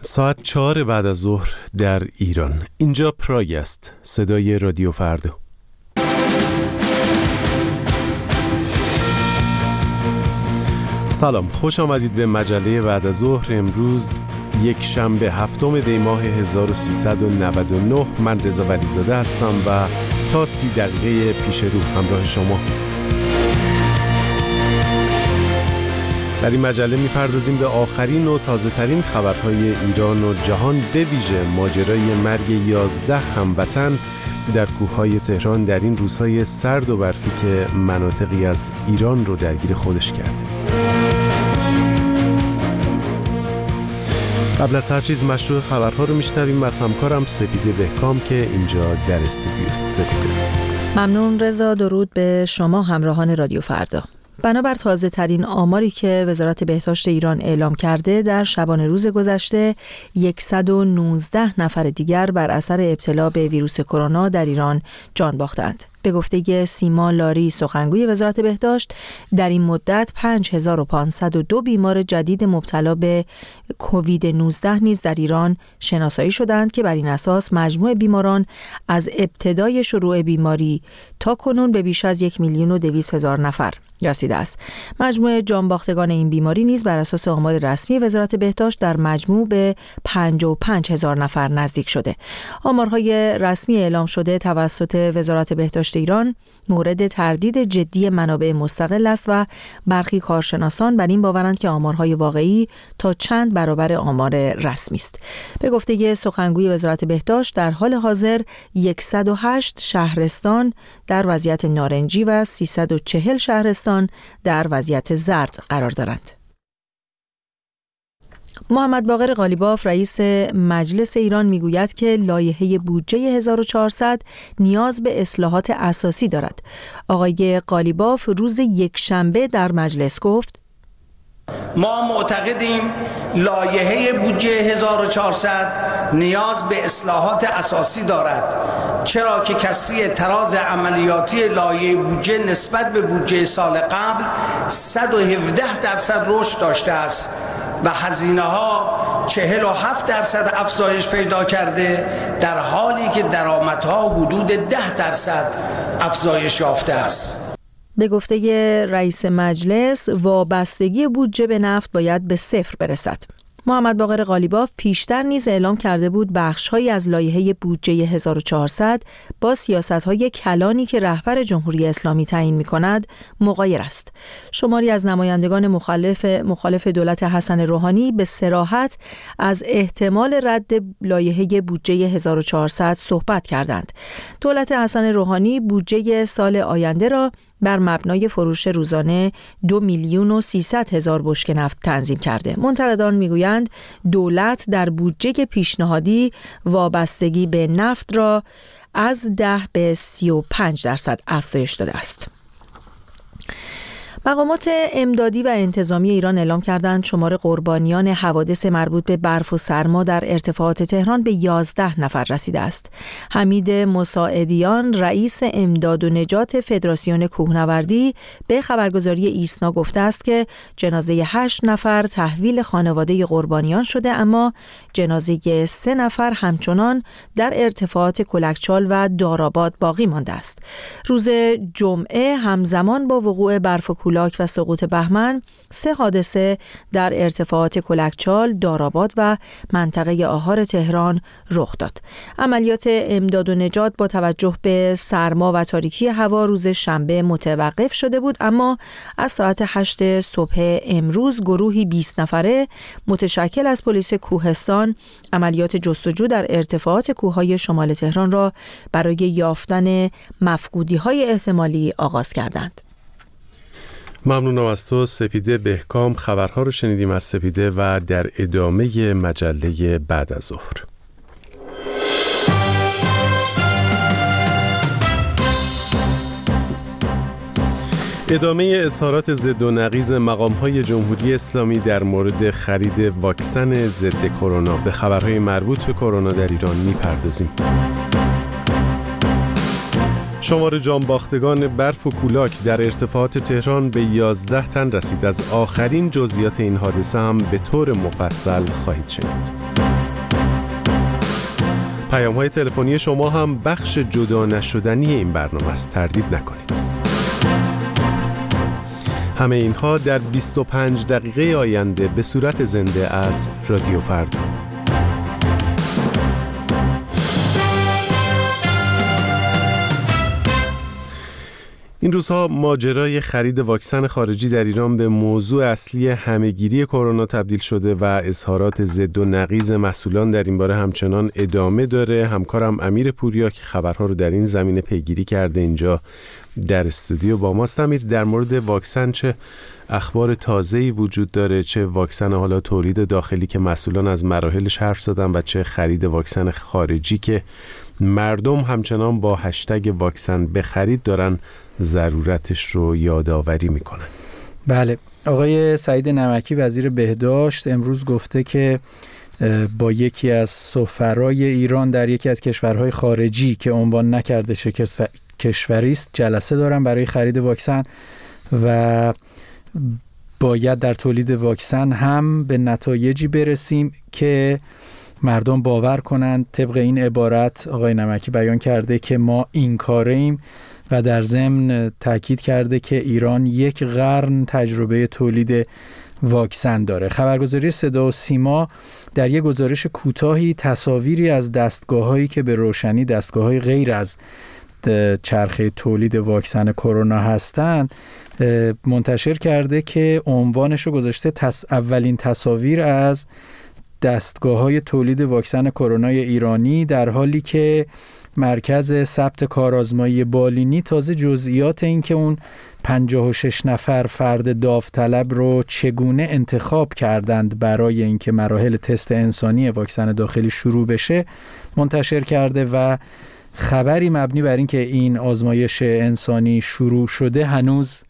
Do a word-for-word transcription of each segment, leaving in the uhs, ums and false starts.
ساعت چهار بعد از ظهر در ایران. اینجا پراگ است، صدای رادیو فردا. سلام، خوش آمدید به مجله بعد از ظهر. امروز یک شنبه هفتم دی ماه هزار و سیصد و نود و نه. من رضا ولیزاده هستم و تا سی دقیقه پیش رو همراه شما. در این مجله میپردازیم به آخرین و تازه ترین خبرهای ایران و جهان، به ویژه ماجرای مرگ یازده هموطن در کوههای تهران در این روزهای سرد و برفی که مناطقی از ایران رو درگیر خودش کرده. قبل از هر چیز مشروع خبرها رو میشنویم از همکارم سپیده بهکام که اینجا در استودیوست. سپیده. ممنون رضا، درود به شما همراهان رادیو فردا. بنابر تازه ترین آماری که وزارت بهداشت ایران اعلام کرده، در شبانه روز گذشته صد و نوزده نفر دیگر بر اثر ابتلا به ویروس کرونا در ایران جان باختند. به گفته سیما لاری، سخنگوی وزارت بهداشت، در این مدت پنج هزار و پانصد و دو بیمار جدید مبتلا به کووید نوزده نیز در ایران شناسایی شدند که بر این اساس مجموع بیماران از ابتدای شروع بیماری تا کنون به بیش از یک میلیون و دویست هزار نفر رسیده است. مجموع جانباختگان این بیماری نیز بر اساس آمار رسمی وزارت بهداشت در مجموع به پنجاه و پنج هزار نفر نزدیک شده. آمارهای رسمی اعلام شده توسط وزارت بهداشت ایران مورد تردید جدی منابع مستقل است و برخی کارشناسان بر این باورند که آمارهای واقعی تا چند برابر آمار رسمی است. به گفته سخنگوی وزارت بهداشت، در حال حاضر صد و هشت شهرستان در وضعیت نارنجی و سیصد و چهل شهرستان در وضعیت زرد قرار دارند. محمد باقر قالیباف، رئیس مجلس ایران، میگوید که لایحه بودجه هزار و چهارصد نیاز به اصلاحات اساسی دارد. آقای قالیباف روز یکشنبه در مجلس گفت: ما معتقدیم لایحه بودجه هزار و چهارصد نیاز به اصلاحات اساسی دارد، چرا که کسری تراز عملیاتی لایحه بودجه نسبت به بودجه سال قبل صد و هفده درصد رشد داشته است و هزینه ها چهل و هفت درصد افزایش پیدا کرده، در حالی که درآمدها حدود ده درصد افزایش یافته است. به گفته رئیس مجلس، وابستگی بودجه به نفت باید به صفر برسد. محمد باقر قالیباف پیشتر نیز اعلام کرده بود بخش‌هایی از لایحه بودجه هزار و چهارصد با سیاست‌های کلانی که رهبر جمهوری اسلامی تعیین می‌کند مغایر است. شماری از نمایندگان مخالف مخالف دولت حسن روحانی به صراحت از احتمال رد لایحه بودجه هزار و چهارصد صحبت کردند. دولت حسن روحانی بودجه سال آینده را بر مبنای فروش روزانه دو میلیون و سیصد هزار بشکه نفت تنظیم کرده. منتقدان میگویند دولت در بودجه پیشنهادی وابستگی به نفت را از ده به سی و پنج درصد افزایش داده است. مقامات امدادی و انتظامی ایران اعلام کردند شمار قربانیان حوادث مربوط به برف و سرما در ارتفاعات تهران به یازده نفر رسیده است. حمید مساعدیان، رئیس امداد و نجات فدراسیون کوهنوردی، به خبرگزاری ایسنا گفته است که جنازه هشت نفر تحویل خانواده قربانیان شده، اما جنازه سه نفر همچنان در ارتفاعات کلکچال و داراباد باقی مانده است. روز جمعه همزمان با وقوع برف و کولاک و سقوط بهمن، سه حادثه در ارتفاعات کلکچال، داراباد و منطقه آهار تهران رخ داد. عملیات امداد و نجات با توجه به سرما و تاریکی هوا روز شنبه متوقف شده بود، اما از ساعت هشت صبح امروز گروهی بیست نفره متشکل از پلیس کوهستان عملیات جستجو در ارتفاعات کوههای شمال تهران را برای یافتن مفقودی‌های احتمالی آغاز کردند. ممنونم از تو سپیده بهکام. خبرها رو شنیدیم از سپیده و در ادامه مجله بعد از ظهر. ادامه اظهارات ضد و نقیض مقام‌های جمهوری اسلامی در مورد خرید واکسن ضد کرونا. به خبرهای مربوط به کرونا در ایران می‌پردازیم. شمار جانباختگان برف و کولاک در ارتفاعات تهران به یازده تن رسید. از آخرین جزئیات این حادثه هم به طور مفصل خواهید شنید. پیام‌های تلفنی شما هم بخش جدا نشدنی این برنامه است، تردید نکنید. همه اینها در بیست و پنج دقیقه آینده به صورت زنده از رادیو فردا. این روزها ماجرای خرید واکسن خارجی در ایران به موضوع اصلی همه‌گیری کرونا تبدیل شده و اظهارات ضد و نقیض مسئولان در این باره همچنان ادامه داره. همکارم امیر پوریا که خبرها رو در این زمینه پیگیری کرده اینجا در استودیو با ماست. امیر، در مورد واکسن چه اخبار تازه‌ای وجود داره؟ چه واکسن حالا تولید داخلی که مسئولان از مراحلش حرف زدن و چه خرید واکسن خارجی که مردم همچنان با هشتگ واکسن بخرید دارن ضرورتش رو یادآوری میکنن؟ بله، آقای سعید نمکی وزیر بهداشت امروز گفته که با یکی از سفرای ایران در یکی از کشورهای خارجی که عنوان نکرده چه کشوری است جلسه دارن برای خرید واکسن و باید در تولید واکسن هم به نتایجی برسیم که مردم باور کنند. طبق این عبارت آقای نمکی بیان کرده که ما این کاره ایم و در ضمن تاکید کرده که ایران یک قرن تجربه تولید واکسن داره. خبرگزاری صدا و سیما در یک گزارش کوتاهی تصاویری از دستگاه‌هایی که به روشنی دستگاه‌های غیر از چرخه تولید واکسن کرونا هستند منتشر کرده که عنوانش رو گذاشته تص... اولین تصاویر از دستگاه‌های تولید واکسن کرونا ایرانی، در حالی که مرکز ثبت کارآزمایی بالینی تازه جزئیات این که اون پنجاه و شش نفر فرد داوطلب رو چگونه انتخاب کردند برای اینکه مراحل تست انسانی واکسن داخلی شروع بشه منتشر کرده و خبری مبنی بر این که این آزمایش انسانی شروع شده هنوز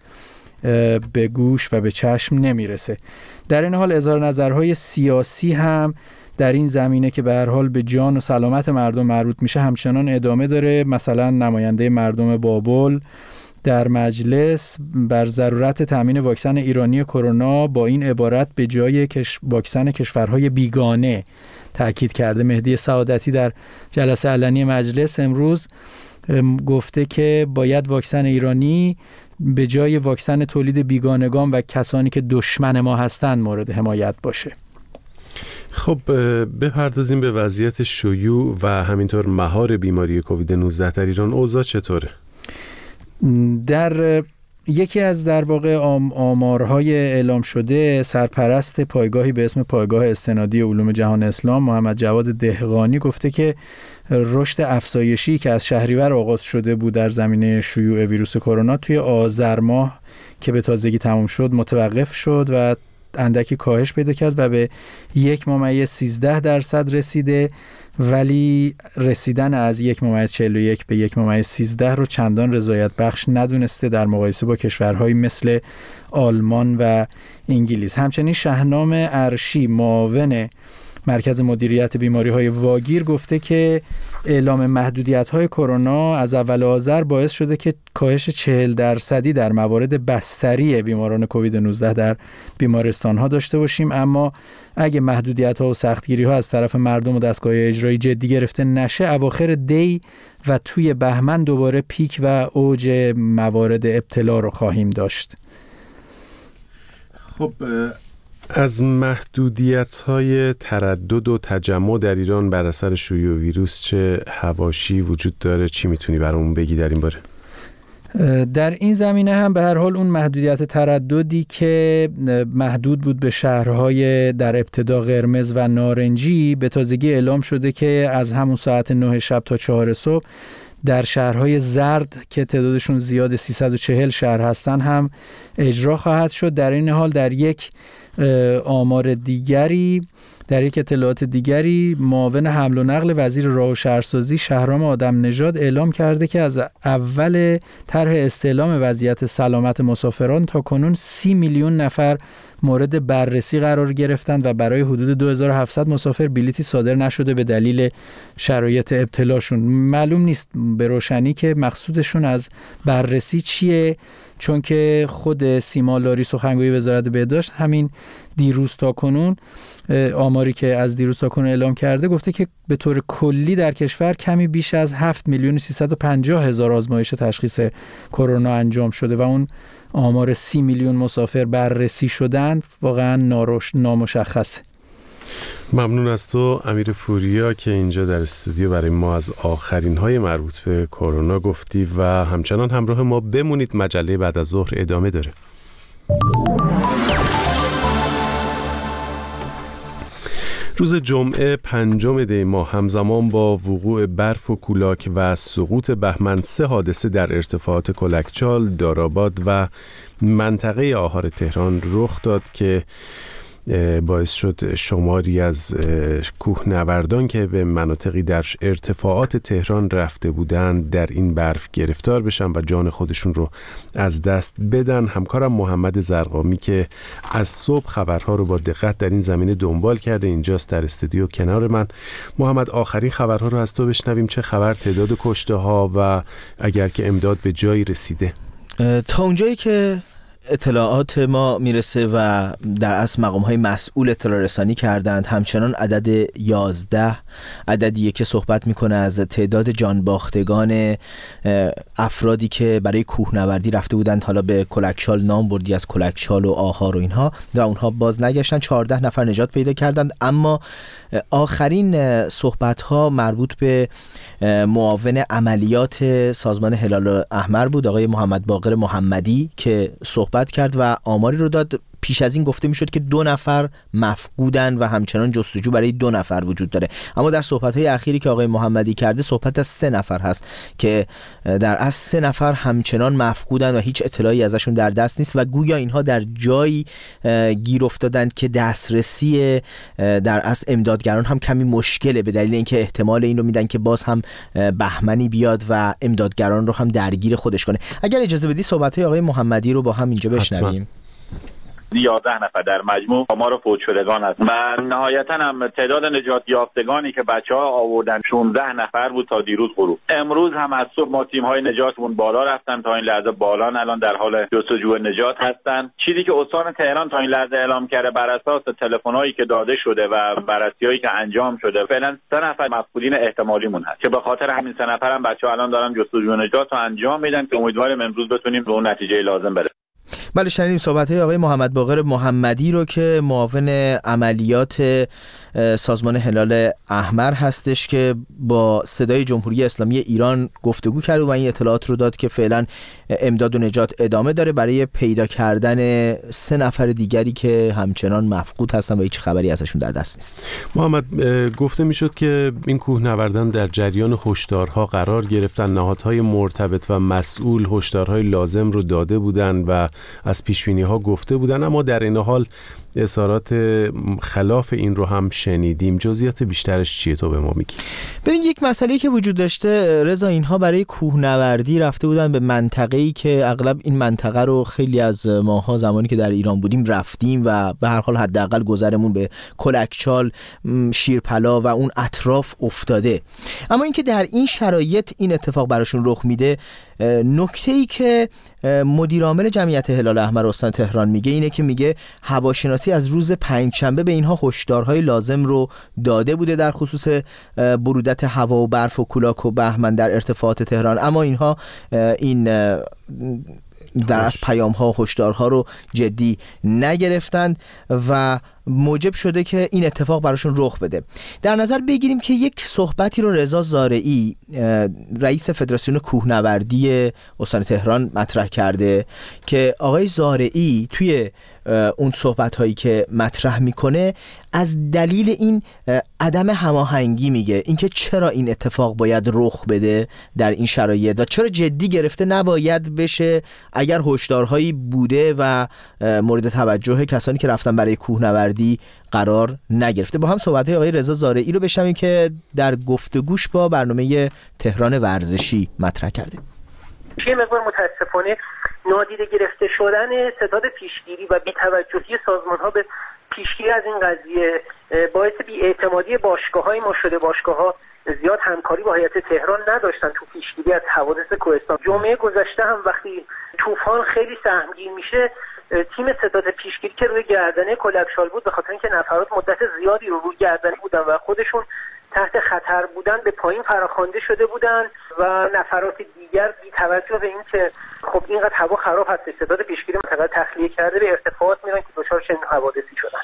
به گوش و به چشم نمیرسه. در این حال اظهار نظرهای سیاسی هم در این زمینه که به هر حال به جان و سلامت مردم مربوط میشه همچنان ادامه داره. مثلا نماینده مردم بابل در مجلس بر ضرورت تامین واکسن ایرانی کرونا با این عبارت به جای کش... واکسن کشورهای بیگانه تاکید کرده. مهدی سعادتی در جلسه علنی مجلس امروز گفته که باید واکسن ایرانی به جای واکسن تولید بیگانگان و کسانی که دشمن ما هستند مورد حمایت باشه. خب بپردازیم به وضعیت شیوع و همینطور مهار بیماری کووید نوزده در ایران. اوضاع چطوره؟ در یکی از در واقع آمارهای اعلام شده سرپرست پایگاهی به اسم پایگاه استنادی علوم جهان اسلام محمد جواد دهقانی گفته که رشد افزایشی که از شهریور آغاز شده بود در زمینه شیوع ویروس کرونا توی آذر ماه که به تازگی تمام شد متوقف شد و اندکی کاهش پیدا کرد و به یک ممیز سیزده درصد رسیده، ولی رسیدن از یک ممیز چهل و یک به یک ممیز سیزده رو چندان رضایت بخش ندونسته در مقایسه با کشورهایی مثل آلمان و انگلیس. همچنین شهنام ارشی معاون مرکز مدیریت بیماری‌های واگیر گفته که اعلام محدودیت‌های کرونا از اول آذر باعث شده که کاهش چهل درصدی در موارد بستری بیماران کووید نوزده در بیمارستان‌ها داشته باشیم، اما اگه محدودیت‌ها و سختگیری‌ها از طرف مردم و دستگاه اجرایی جدی گرفته نشه اواخر دی و توی بهمن دوباره پیک و اوج موارد ابتلا رو خواهیم داشت. خب از محدودیت‌های تردد و تجمع در ایران بر اثر شیوع ویروس چه حواشی وجود داره؟ چی میتونی برامون بگی در این باره؟ در این زمینه هم به هر حال اون محدودیت ترددی که محدود بود به شهرهای در ابتدا قرمز و نارنجی به تازگی اعلام شده که از همون ساعت نه شب تا چهار صبح در شهرهای زرد که تعدادشون زیاد سیصد و چهل شهر هستن هم اجرا خواهد شد. در این حال در یک آمار دیگری در یک اطلاعات دیگری معاون حمل و نقل وزیر راه و شهرسازی شهرام آدم نژاد اعلام کرده که از اول طرح استعلام وضعیت سلامت مسافران تا کنون سی میلیون نفر مورد بررسی قرار گرفتند و برای حدود دو هزار و هفتصد مسافر بلیتی صادر نشده به دلیل شرایط ابتلاشون. معلوم نیست به روشنی که مقصودشون از بررسی چیه، چون که خود سیما لاری سخنگوی وزارت بهداشت همین دیروز تا کنون آماری که از دیروز تاکنون اعلام کرده گفته که به طور کلی در کشور کمی بیش از هفت میلیون و سیصد و پنجاه هزار آزمایش تشخیص کرونا انجام شده و اون آمار سی میلیون مسافر بررسی شدند واقعا ناروش نامشخصه. ممنون از تو امیر پوریا که اینجا در استودیو برای ما از آخرین های مربوط به کرونا گفتی و همچنان همراه ما بمونید. مجله بعد از ظهر ادامه داره. روز جمعه پنجم دی ماه همزمان با وقوع برف و کولاک و سقوط بهمن سه حادثه در ارتفاعات کلکچال، داراباد و منطقه آهار تهران رخ داد که باعث شد شماری از کوهنوردان که به مناطقی در ارتفاعات تهران رفته بودند در این برف گرفتار بشن و جان خودشون رو از دست بدن. همکارم محمد زرقامی که از صبح خبرها رو با دقت در این زمینه دنبال کرده اینجاست در استودیو کنار من. محمد، آخرین خبرها رو از تو بشنویم. چه خبر تعداد کشته ها و اگر که امداد به جایی رسیده؟ تا اونجایی که اطلاعات ما میرسه و در اصل مقام‌های مسئول اطلاع رسانی کردند، همچنان عدد یازده عددیه که صحبت میکنه از تعداد جانباختگان افرادی که برای کوهنوردی رفته بودند، حالا به کلکچال نام بردی از کلکچال و آهار و اینها، و اونها باز نگشتن. چهارده نفر نجات پیدا کردند. اما آخرین صحبت‌ها مربوط به معاون عملیات سازمان هلال احمر بود، آقای محمد باقر محمدی، که صحبت کرد و آماری رو داد. پیش از این گفته میشد که دو نفر مفقودن و همچنان جستجو برای دو نفر وجود داره، اما در صحبت‌های اخیری که آقای محمدی کرده صحبت از سه نفر هست که در اصل سه نفر همچنان مفقودن و هیچ اطلاعی ازشون در دست نیست و گویا اینها در جایی گیر افتادند که دسترسی در اصل امدادگران هم کمی مشکله، به دلیل اینکه احتمال این رو میدن که باز هم بهمنی بیاد و امدادگران رو هم درگیر خودش کنه. اگر اجازه بدی صحبت‌های آقای محمدی رو با هم اینجا بشنویم. یازده نفر در مجموع ما رو فوت شدگان هست و نهایتا هم تعداد نجات یافتگانی که بچه‌ها آوردن شانزده نفر بود تا دیروز غروب. امروز هم از صبح ما تیم‌های نجاتمون بالا رفتن، تا این لحظه بالان الان در حال جستجوی نجات هستن. چیزی که استان تهران تا این لحظه اعلام کرده بر اساس تلفن‌هایی که داده شده و بررسی‌هایی که انجام شده، فعلا سه نفر مفقودین احتمالیمون هست که به خاطر همین سه نفر هم بچه‌ها الان دارن جستجوی نجات رو انجام میدن که امیدواریم امروز بتونیم به اون نتیجه لازم برسیم. بله، شنیدیم صحبت‌های آقای محمد باقر محمدی رو که معاون عملیات سازمان هلال احمر هستش که با صدای جمهوری اسلامی ایران گفتگو کرد و این اطلاعات رو داد که فعلا امداد و نجات ادامه داره برای پیدا کردن سه نفر دیگری که همچنان مفقود هستن و هیچ خبری ازشون در دست نیست. محمد، گفته میشد که این کوهنوردان در جریان هشدارها قرار گرفتن، نهادهای مرتبط و مسئول هشدارهای لازم رو داده بودند و از پیشبینی‌ها گفته بودن، اما در این حال اظهارات خلاف این رو هم شنیدیم. جزئیات بیشترش چیه تو به ما میگی؟ ببین، یک مسئله که وجود داشته رضا، اینها برای کوهنوردی رفته بودن به منطقه‌ای که اغلب این منطقه رو خیلی از ماها زمانی که در ایران بودیم رفتیم و به هر حال حداقل گذرمون به کلکچال، شیرپلا و اون اطراف افتاده. اما اینکه در این شرایط این اتفاق براشون رخ میده، نکته‌ای که مدیر عامل جمعیت هلال احمر استان تهران میگه اینه که میگه هواشناسی از روز پنجشنبه به اینها هشدارهای لازم رو داده بوده در خصوص برودت هوا و برف و کولاک و بهمن در ارتفاعات تهران، اما اینها این در از پیام ها و هشدارها رو جدی نگرفتند و موجب شده که این اتفاق براشون رخ بده. در نظر بگیریم که یک صحبتی رو رضا زارعی، رئیس فدراسیون کوهنوردی استان تهران، مطرح کرده که آقای زارعی توی اون صحبت هایی که مطرح میکنه از دلیل این عدم هماهنگی میگه، اینکه چرا این اتفاق باید رخ بده در این شرایط و چرا جدی گرفته نباید بشه اگر هشدارهایی بوده و مورد توجه کسانی که رفتن برای کوهنوردی قرار نگرفته. با هم صحبت‌های آقای رضا زارعی رو بشنویم که در گفتگوش با برنامه تهران ورزشی مطرح کرده. یه مقدار متاسفانه نادیده گرفته شدن ستاد پیشگیری و بی‌توجهی سازمان‌ها به پیشگیری از این قضیه باعث بی‌اعتمادی باشگاه‌های ما شده. باشگاه‌ها زیاد همکاری با هیئت تهران نداشتن تو پیشگیری از حوادث کوهستان. جمعه گذشته هم وقتی طوفان خیلی سهمگین میشه، تیم ستاد پیشگیری که روی گردنه کلکشال بود به خاطر اینکه نفرات مدت زیادی رو روی گردنه بودن و خودشون تحت خطر بودن به پایین فراخوانده شده بودن و نفرات دیگر بی توجه به اینکه خب اینقدر هوا خراب هست ستاد پیشگیری منطقه تخلیه کرده به ارتفاعات میرن که دچار چنین حوادثی شدن.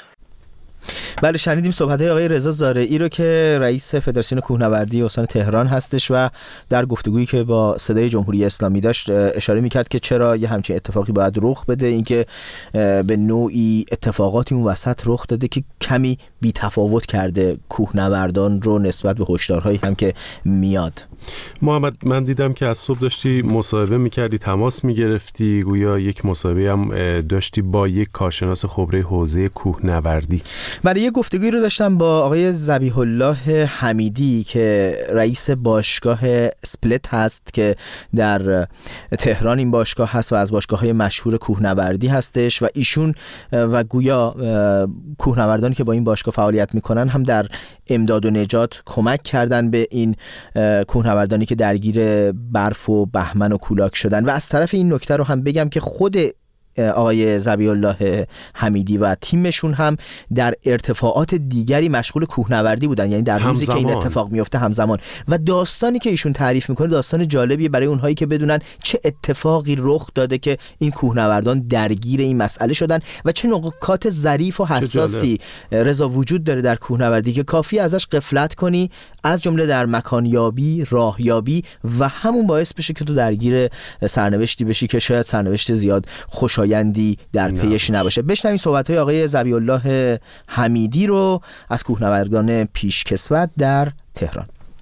بله شنیدیم صحبت‌های آقای رضا زارعی رو که رئیس فدراسیون کوهنوردی استان تهران هستش و در گفتگویی که با صدای جمهوری اسلامی داشت اشاره می‌کرد که چرا یه همچین اتفاقی باید رخ بده، اینکه به نوعی اتفاقاتی اون وسط رخ داده که کمی بی‌تفاوت کرده کوهنوردان رو نسبت به هشدارهایی هم که میاد. محمد من دیدم که از صبح داشتی مصاحبه می‌کردی، تماس می‌گرفتی، گویا یک مصاحبه هم داشتی با یک کارشناس خبره حوزه کوهنوردی. برای یه گفتگویی رو داشتم با آقای ذبیح الله حمیدی که رئیس باشگاه اسپلت هست که در تهران این باشگاه هست و از باشگاه‌های مشهور کوهنوردی هستش و ایشون و گویا کوهنوردانی که با این باشگاه فعالیت میکنن هم در امداد و نجات کمک کردن به این کوهنوردانی که درگیر برف و بهمن و کولاک شدن. و از طرف این نکته رو هم بگم که خود آقای ذبیح الله حمیدی و تیمشون هم در ارتفاعات دیگری مشغول کوهنوردی بودن، یعنی در روزی که این اتفاق میفته همزمان. و داستانی که ایشون تعریف میکنه داستان جالبیه برای اونهایی که بدونن چه اتفاقی رخ داده که این کوهنوردان درگیر این مسئله شدن و چه نکات ظریف و حساسی رضا وجود داره در کوهنوردی که کافی ازش غفلت کنی، از جمله در مکانیابی، راهیابی و همون باعث بشه که تو درگیر سرنوشتی بشی که شاید سرنوشت زیاد خوشایندی در پیش نباشه. بشنویم صحبت‌های آقای ذبیح الله حمیدی رو از کوهنوردان پیشکسوت در تهران.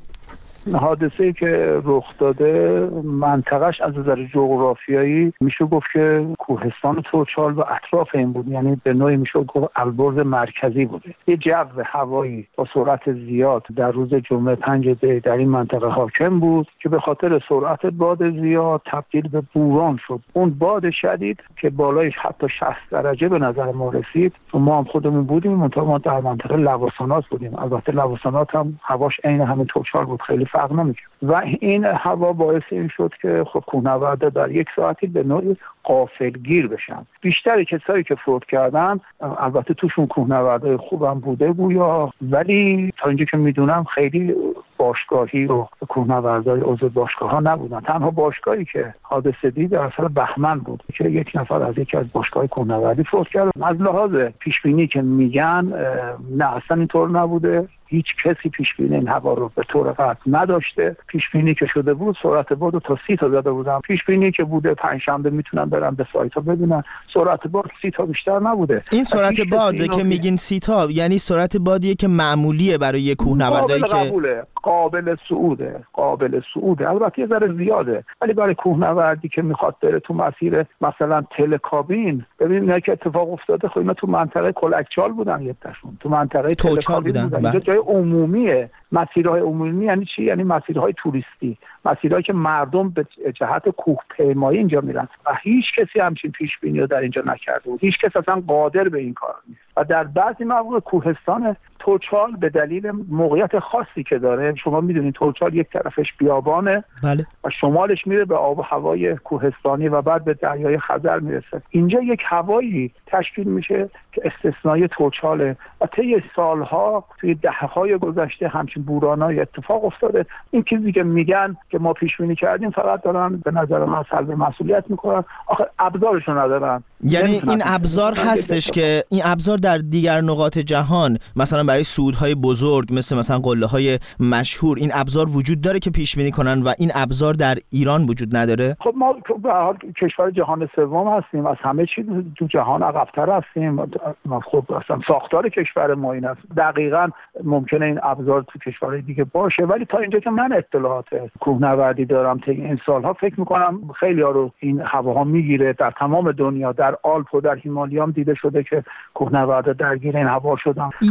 حادثه‌ای که رخ داده منطقهش از نظر جغرافیایی میشه گفت که کوهستان تورچال و اطراف این بود، یعنی به نوعی میشه گفت البرز مرکزی بوده. یه جو هوایی با سرعت زیاد در روز جمعه پنج دی در این منطقه حاکم بود که به خاطر سرعت باد زیاد تبدیل به بوران شد. اون باد شدید که بالایش حتی شصت درجه به نظر ما رسید، ما هم خودمون بودیم، منتها ما در منطقه لواسانات بودیم. البته لواسانات هم هواش عین همین تورچال بود، خیلی فرق نمی‌کرد و این هوا باعث این شد که خب کوهنوردا در یک ساعتی به نوعی غافلگیر بشن. بیشتر کسایی که فوت کردن البته توشون کوهنوردای خوبم بوده گویا، ولی تا اینجا که میدونم خیلی باشگاهی و کوهنوردای عضو باشگاه ها نبودن. تنها باشگاهی که حادثه دید در اصل بهمن بود که یک نفر از یکی از باشگاه کوهنوردی فوت کرد. از لحاظ پیشبینی که میگن نه اصلا اینطور نبوده، هیچ کسی پیشبینی این هوا رو به طور قطع نداشته. پیشبینی که شده بود سرعت باد رو تا سی تا زده بودن. پیشبینی که بوده پنجشنبه میتونن برن به سایت ها ببینن سرعت باد سی تا بیشتر نبوده. این سرعت باد که میگین سی تا یعنی سرعت بادیه که معمولیه برای کوهنوردایی که قبوله. قابل صعوده قابل صعوده البته یه ذره زیاده، ولی برای کوهنوردی که میخواد بره تو مسیر مثلا تلکابین، ببینید که اتفاق افتاده خب اینا تو منطقه کلکچال بودن، یه تاشون تو منطقه تلکابین بودن, بودن. اینجا جای عمومیه. مسیرهای عمومی یعنی چی؟ یعنی مسیرهای توریستی، مسیرهایی که مردم به جهت کوهپیمایی اینجا میرن و هیچ کسی همچین پیش بینی رو در اینجا نکرده بود. هیچ کس اصلا قادر به این کار نیست و در بعضی مواقع کوهستان تورچال به دلیل موقعیت خاصی که داره، شما میدونید تورچال یک طرفش بیابانه بله. و شمالش میره به آب و هوای کوهستانی و بعد به دریای خزر میرسه. اینجا یک هوایی تشکیل میشه که استثنایی تورچاله و طی سالها توی دهه‌های گذشته همچین بورانای اتفاق افتاده. این چیزی که میگن که ما پیش بینی کردیم فقط دارن به نظر من سلب مسئولیت میکنن، آخه ابزارشو ندارن. یعنی این ابزار هستش که این ابزار در دیگر نقاط جهان مثلا برای صعودهای بزرگ مثل مثلا قله‌های مشهور این ابزار وجود داره که پیش بینی کنن و این ابزار در ایران وجود نداره. خب ما به هر حال کشور جهان سوم هستیم، از همه چیز تو جهان عقب‌تر هستیم. ما خب اصلا ساختار کشور ما این است. دقیقاً ممکنه این ابزار تو کشورهای دیگه باشه، ولی تا اینجا که من اطلاعات کوهنوردی دارم تا این سالها فکر می‌کنم خیلی‌ها رو این هواها میگیره. در تمام دنیا در آلپ و در هیمالیا هم دیده شده که کوهنوردا درگیر این هوا شدن. یک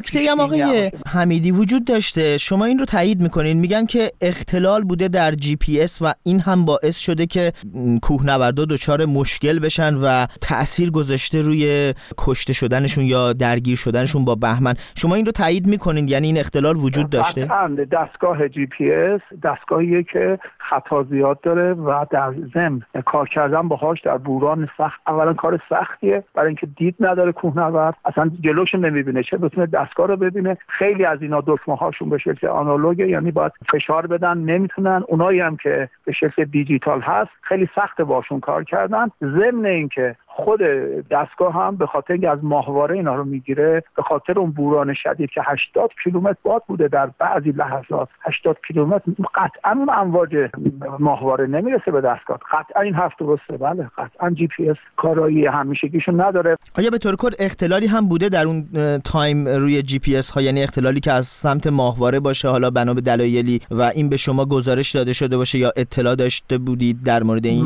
نکته هم آقای حمیدی وجود داشته، شما این رو تایید میکنین، میگن که اختلال بوده در جی پی اس و این هم باعث شده که کوهنوردا دچار مشکل بشن و تأثیر گذاشته روی کشته شدنشون یا درگیر شدنشون با بهمن. شما این رو تایید میکنین، یعنی این اختلال وجود داشته؟ دستگاه جی پی اس دستگاهیه که خطا زیاد داره و در ضمن کار کردن باهاش در بوران سخت اولا کار سختیه، برای اینکه دید نداره کوهنورد، اصلا جلوش نمیبینه، چه بتونه دستگاه رو ببینه. خیلی از اینا دکمه هاشون به شکل آنالوگه، یعنی باید فشار بدن، نمیتونن. اونایی هم که به شکل دیجیتال هست خیلی سخته باشون کار کردن. ضمن اینکه خود دستگاه هم به خاطر اینکه از ماهواره اینا رو میگیره، به خاطر اون بوران شدید که هشتاد کیلومتر باد بوده در بعضی لحظات، هشتاد کیلومتر، قطعا اون امواج ماهواره نمیرسه به دستگاه. قطعا این حرف درسته، بله قطعا جی پی اس کارایی همیشگیشو نداره. آیا به طور کل اختلالی هم بوده در اون تایم روی جی پی اس ها، یعنی اختلالی که از سمت ماهواره باشه، حالا بنا به دلایلی، و این به شما گزارش داده شده باشه یا اطلاع داشته بودید در مورد این؟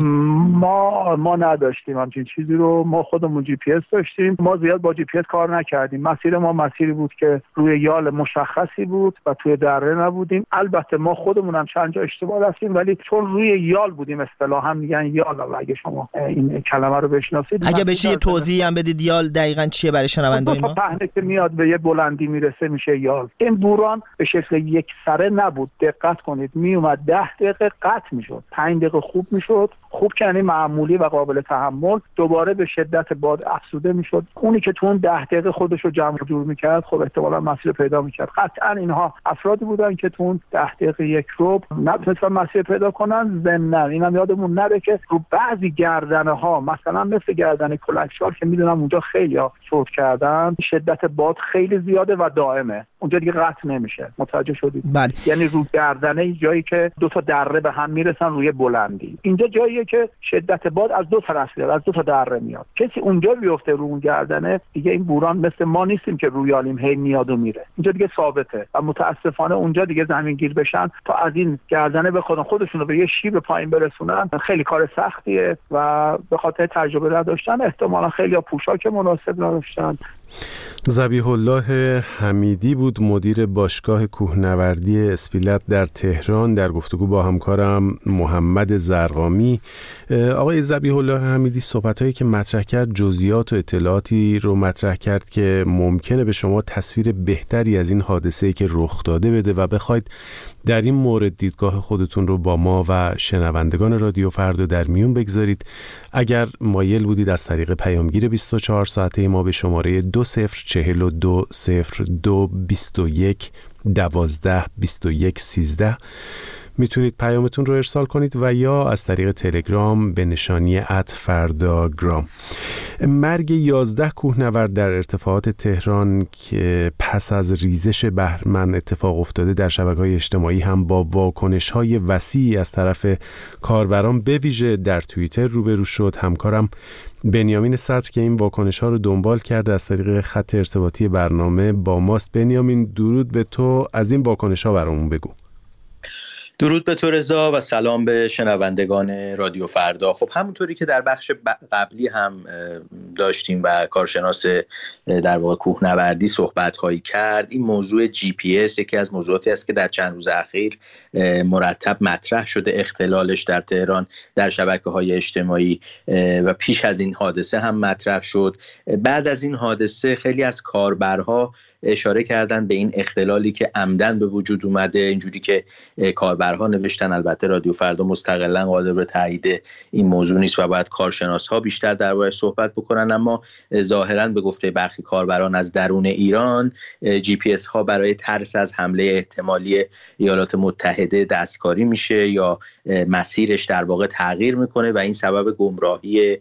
ما ما نداشتیم همچین چیزی رو. ما خودمون جی پی اس داشتیم، ما زیاد با جی پی اس کار نکردیم. مسیر ما مسیری بود که روی یال مشخصی بود و توی دره نبودیم. البته ما خودمون هم چند جا اشتباه رفتیم، ولی چون روی یال بودیم، اصطلاحا میگن یال، اگه شما این کلمه رو بشناسید. اگه بشه یه توضیحی هم بدید یال دقیقاً چیه برای شنوندای ما؟ پهنه که میاد به یه بلندی میرسه میشه یال. این بوران به شکل یک سره نبود، دقت کنید، میومد ده دقیقه قطع میشد، پنج دقیقه خوب میشد، خوب که یعنی معمولی و قابل تحمل، دوباره به شدت باد افزوده میشد. اونی که تو اون ده دقیقه خودش رو جمع جور میکرد خب احتمالاً مسیر پیدا میکرد. قطعا اینها افرادی بودن که تو اون ده دقیقه یک رو نتونستن مسیر پیدا کنن. ضمناً اینم یادمون نره که رو بعضی گردنه ها، مثلا مثل گردن کلکشار که میدونم اونجا خیلی‌ها فوت کردن، شدت باد خیلی زیاده و دائمه، اونجا دیگه قطع نمیشه. متوجه شدید؟ بله. یعنی رو گردنه جایی که دو تا دره به هم میرسن روی بلندی، اینجا جاییه که شدت باد از دو طرف میاد، از دو تا دره میاد. کسی اونجا بیفته رو اون گردنه، دیگه این بوران مثل ما نیستیم که رویالیم هی میاد و میره، اینجا دیگه ثابته و متاسفانه اونجا دیگه زمین گیر بشن تا از این گردنه بخودن خودشون رو به یه شیب پایین برسونن خیلی کار سختیه و به خاطر تجربه نداشتن احتمالاً خیلی‌ها پوشاک مناسب نداشتن. ذبیح الله حمیدی بود، مدیر باشگاه کوهنوردی اسپیلت در تهران، در گفتگو با همکارم محمد زرقامی. آقای ذبیح الله حمیدی صحبت‌هایی که مطرح کرد جزئیات و اطلاعاتی رو مطرح کرد که ممکنه به شما تصویر بهتری از این حادثه‌ای که رخ داده بده و بخواید در این مورد دیدگاه خودتون رو با ما و شنوندگان رادیو فردا در میون بگذارید. اگر مایل بودید از طریق پیامگیر بیست و چهار ساعته ما به شماره دو صفر چهل و دو صفر دو بیست و یک دوازده بیست و یک سیزده میتونید پیامتون رو ارسال کنید و یا از طریق تلگرام به نشانی ات فرداگرام. مرگ یازده کوهنورد در ارتفاعات تهران که پس از ریزش بهمن اتفاق افتاده در شبکه‌های اجتماعی هم با واکنش‌های وسیعی از طرف کاربران به ویژه در توییتر روبرو شد. همکارم بنیامین صدر که این واکنش‌ها رو دنبال کرده از طریق خط ارتباطی برنامه با ماست. بنیامین، درود به تو، از این واکنش‌ها برامون بگو. درود به تو رضا و سلام به شنوندگان رادیو فردا. خب همونطوری که در بخش قبلی هم داشتیم و کارشناس در واقع کوهنوردی صحبت‌هایی کرد، این موضوع جی پی اس یکی از موضوعاتی است که در چند روز اخیر مرتب مطرح شده. اختلالش در تهران در شبکه‌های اجتماعی و پیش از این حادثه هم مطرح شد. بعد از این حادثه خیلی از کاربرها اشاره کردن به این اختلالی که عمدن به وجود اومده، اینجوری که کاربرها نوشتن. البته رادیو فردا مستقلاً قادر به تایید این موضوع نیست و باید کارشناس‌ها بیشتر درباره‌اش صحبت بکنن، اما ظاهراً به گفته برخی کاربران از درون ایران جی پی اس ها برای ترس از حمله احتمالی ایالات متحده دستکاری میشه یا مسیرش در واقع تغییر میکنه و این سبب گمراهی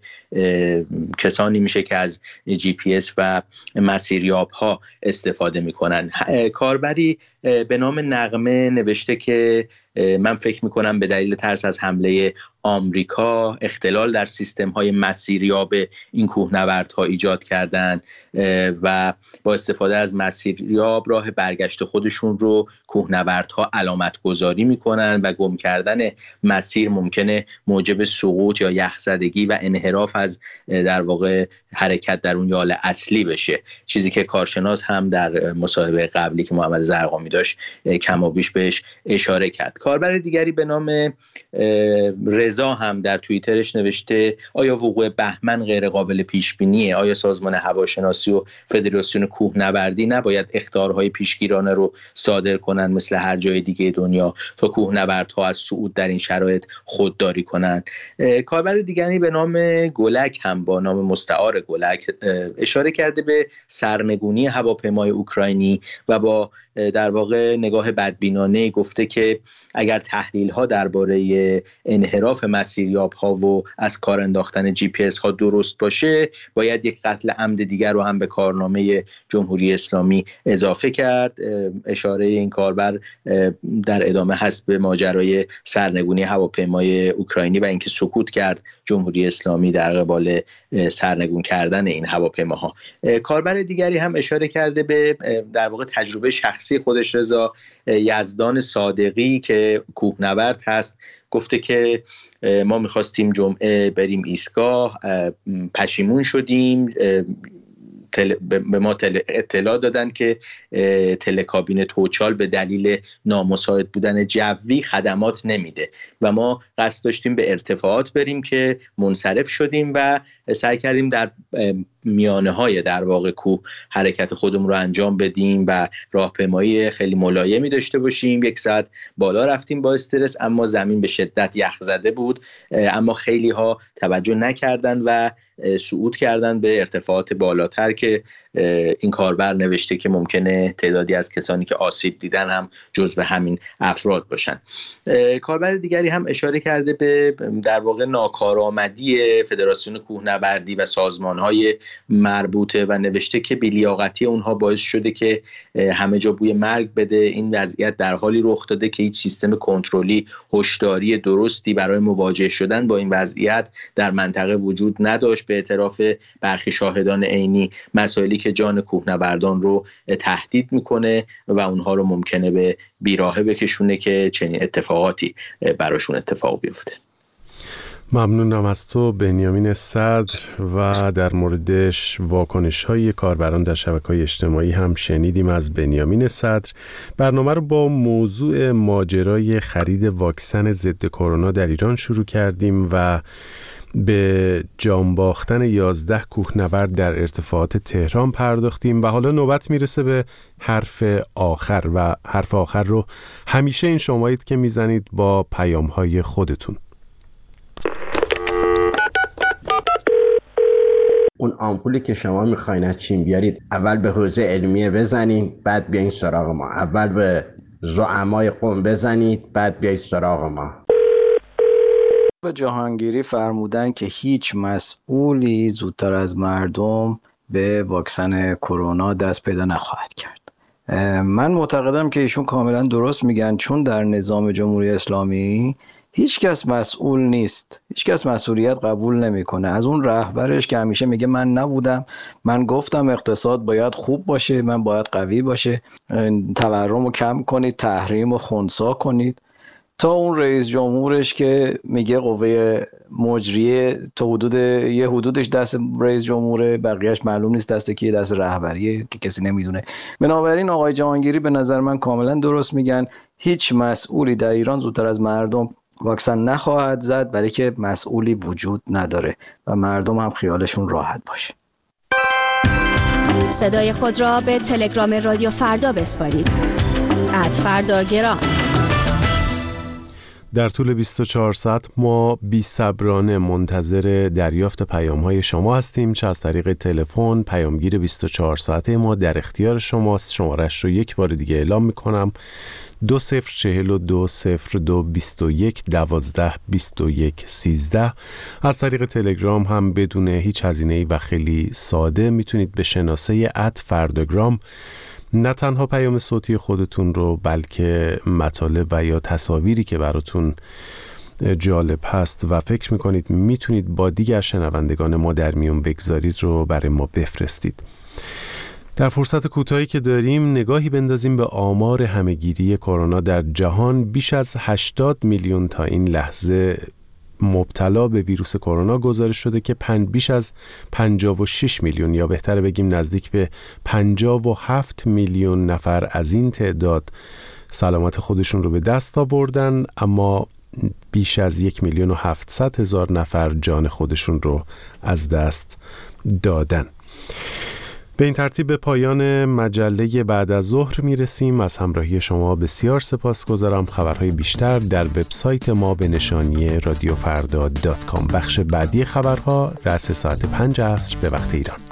کسانی میشه که از جی پی اس و مسیریاب ها استفاده میکنن. کاربری به نام نغمه نوشته که من فکر میکنم به دلیل ترس از حمله آمریکا اختلال در سیستم‌های مسیریاب این کوهنوردها ایجاد کردند و با استفاده از مسیریاب راه برگشت خودشون رو کوهنوردها علامت گذاری میکنن و گم کردن مسیر ممکنه موجب سقوط یا یخزدگی و انحراف از در واقع حرکت در اون یال اصلی بشه، چیزی که کارشناس هم در مصاحبه قبلی که محمد زرقامی داشت کم و بیش بهش اشاره کرد. کاربر دیگری به نام رضا هم در توییترش نوشته آیا وقوع بهمن غیر قابل پیش بینیه؟ آیا سازمان هواشناسی و فدراسیون کوهنوردی نباید اخطارهای پیشگیرانه رو صادر کنند مثل هر جای دیگه دنیا تا کوهنوردها از صعود در این شرایط خودداری کنند؟ کاربر دیگری به نام گلک هم با نام مستعار گلک اشاره کرده به سرنگونی هواپیمای اوکراینی و با در واقع نگاه بدبینانه گفته که اگر تحلیل ها درباره انحراف مسیریاب ها و از کار انداختن جی پی اس ها درست باشه، باید یک قتل عمد دیگر رو هم به کارنامه جمهوری اسلامی اضافه کرد. اشاره این کاربر در ادامه هست به ماجرای سرنگونی هواپیمای اوکراینی و اینکه سکوت کرد جمهوری اسلامی در قبال سرنگون کردن این هواپیماها. کاربر دیگری هم اشاره کرده به در واقع تجربه شخصی خودش، رضا یزدان صادقی که کوهنورد هست، گفته که ما میخواستیم جمعه بریم ایستگاه، پشیمون شدیم، به ما اطلاع دادن که تلکابین توچال به دلیل نامساعد بودن جوی خدمات نمیده و ما قصد داشتیم به ارتفاعات بریم که منصرف شدیم و سعی کردیم در میانه های در واقع کوه حرکت خودمون رو انجام بدیم و راهپیمایی خیلی ملایمی داشته باشیم. یک ساعت بالا رفتیم با استرس، اما زمین به شدت یخ زده بود، اما خیلی ها توجه نکردن و صعود کردن به ارتفاعات بالاتر که این کاربر نوشته که ممکنه تعدادی از کسانی که آسیب دیدن هم جزو همین افراد باشن. کاربر دیگری هم اشاره کرده به در واقع ناکارآمدی فدراسیون کوهنوردی و سازمان‌های مربوطه و نوشته که بی‌لیاقتی اونها باعث شده که همه جا بوی مرگ بده. این وضعیت در حالی رخ داده که هیچ سیستم کنترلی هشداری درستی برای مواجه شدن با این وضعیت در منطقه وجود نداشت. به اعتراف برخی شاهدان عینی مسائلی که جان کوهنوردان رو تهدید میکنه و اونها رو ممکنه به بیراهه بکشونه که چنین اتفاقاتی براشون اتفاق بیفته. ممنونم از تو بنیامین صدر. و در موردش واکنش های کاربران در شبکه‌های اجتماعی هم شنیدیم از بنیامین صدر. برنامه رو با موضوع ماجرای خرید واکسن ضد کرونا در ایران شروع کردیم و به جان باختن یازده کوهنورد در ارتفاعات تهران پرداختیم و حالا نوبت میرسه به حرف آخر و حرف آخر رو همیشه این شمایید که میزنید با پیام‌های خودتون. اون آمپولی که شما میخواین از چین بیارید اول به حوزه علمیه بزنین، بعد بیاین سراغ ما. اول به زعمای قوم بزنید، بعد بیاید سراغ ما. به جهانگیری فرمودن که هیچ مسئولی زودتر از مردم به واکسن کرونا دست پیدا نخواهد کرد. من معتقدم که ایشون کاملا درست میگن، چون در نظام جمهوری اسلامی هیچ کس مسئول نیست، هیچ کس مسئولیت قبول نمیکنه. از اون رهبرش که همیشه میگه من نبودم، من گفتم اقتصاد باید خوب باشه، من باید قوی باشه، تورم رو کم کنید، تحریم رو خنثی کنید، تا اون رئیس جمهورش که میگه قوه مجریه تا حدود یه حدودش دست رئیس جمهوره، بقیهش معلوم نیست دست کیه، دست رهبریه که کسی نمیدونه. بنابراین آقای جهانگیری به نظر من کاملا درست میگن، هیچ مسئولی در ایران زودتر از مردم واکسن نخواهد زد، برای که مسئولی وجود نداره و مردم هم خیالشون راحت باشه. صدای خود را به تلگرام رادیو فردا بسپارید. ات فردا گرام. در طول بیست و چهار ساعت ما بی‌صبرانه منتظر دریافت پیام‌های شما هستیم، چه از طریق تلفن. پیامگیر بیست و چهار ساعته ما در اختیار شماست. شمارش رو یک بار دیگه اعلام میکنم: دو صفر چهل و دو صفر دو بیست و یک دوازده بیست و یک سیزده. از طریق تلگرام هم بدون هیچ هزینه‌ای و خیلی ساده میتونید به شناسه ات فرداگرام نه تنها پیام صوتی خودتون رو، بلکه مطالب و یا تصاویری که براتون جالب هست و فکر میکنید میتونید با دیگر شنوندگان ما در میون بگذارید رو برای ما بفرستید. در فرصت کوتاهی که داریم نگاهی بندازیم به آمار همهگیری کرونا در جهان. بیش از هشتاد میلیون تا این لحظه مبتلا به ویروس کرونا گزارش شده که پنج بیش از پنجاه و شش میلیون یا بهتره بگیم نزدیک به پنجاه و هفت میلیون نفر از این تعداد سلامت خودشون رو به دست آوردن، اما بیش از یک میلیون و هفتصد هزار نفر جان خودشون رو از دست دادن. به این ترتیب به پایان مجله بعد از ظهر میرسیم. از همراهی شما بسیار سپاسگزارم. خبرهای بیشتر در وبسایت ما به نشانی رادیو فردا دات کام. بخش بعدی خبرها رأس ساعت پنج عصر به وقت ایران.